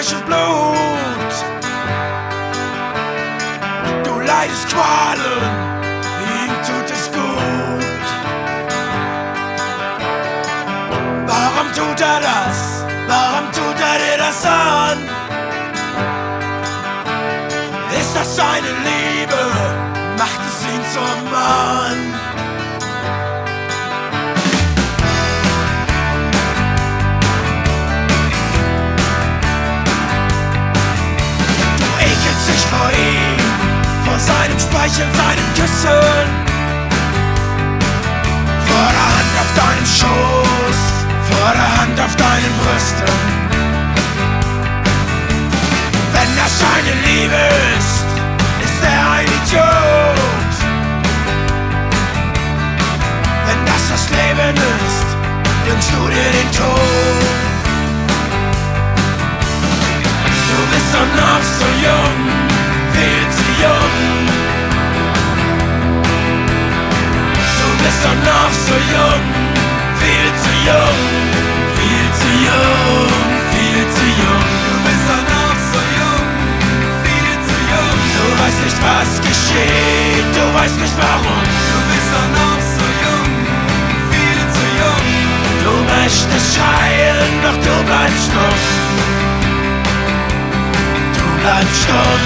Fleisch und Blut. Du leidest Qualen, ihm tut es gut. Warum tut er das? Warum tut er dir das an? Ist das seine Liebe? Macht es ihn zum Mann? Vor ihm, vor seinem Speichel, seinen Küssen, vor der Hand auf deinem Schoß, vor der Hand auf deinen Brüsten. Wenn das seine Liebe ist er ein Idiot. Wenn das Leben ist, wünschst du dir den Tod. Du bist doch noch so jung, viel zu jung. Du bist doch noch so jung, viel zu jung, viel zu jung, viel zu jung. Du bist doch noch so jung, viel zu jung. Du weißt nicht, was geschieht, du weißt nicht warum. Du bist doch noch so jung, viel zu jung. Du möchtest schreien, doch du bleibst stumm. Du bleibst stumm.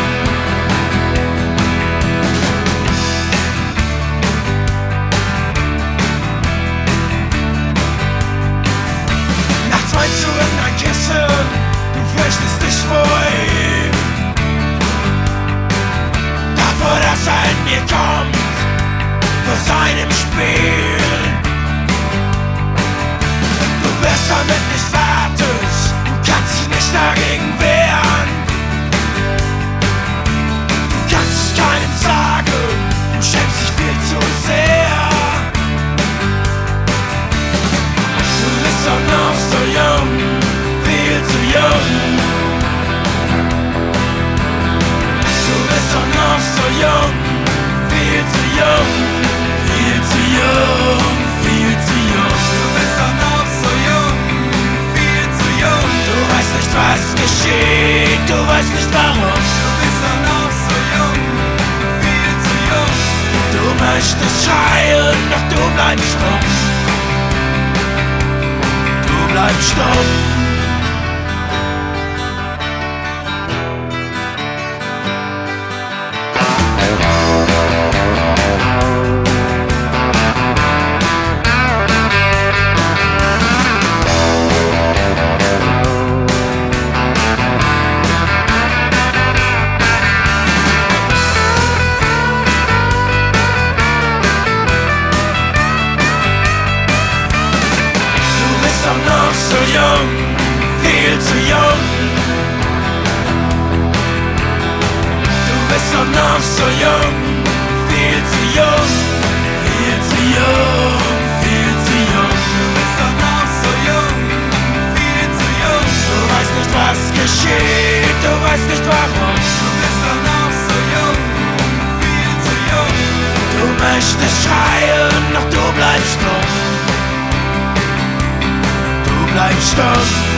Meinst du in dein Kissen, du fürchtest dich vor ihm, davor, dass er in mir kommt, vor seinem Spiel. Du wirst damit nicht fertig, du kannst dich nicht dagegen wehren. Du kannst es keinem sagen, du schämst dich viel zu sehr. Du bist doch noch so jung, viel zu jung. Du bist doch noch so jung, viel zu jung, viel zu jung, viel zu jung. Du bist doch noch so jung, viel zu jung. Du weißt nicht, was geschieht, du weißt nicht warum. Du bist doch noch so jung, viel zu jung. Du möchtest schreien, doch du bleibst stumm. Bleib stumm. So jung, viel zu jung. Du bist doch noch so jung, viel zu jung, viel zu jung, viel zu jung. Du bist doch noch so jung, viel zu jung. Du weißt nicht, was geschieht, du weißt nicht warum. Du bist doch noch so jung, viel zu jung. Du möchtest schreien, doch du bleibst stumm. Bleib stumm.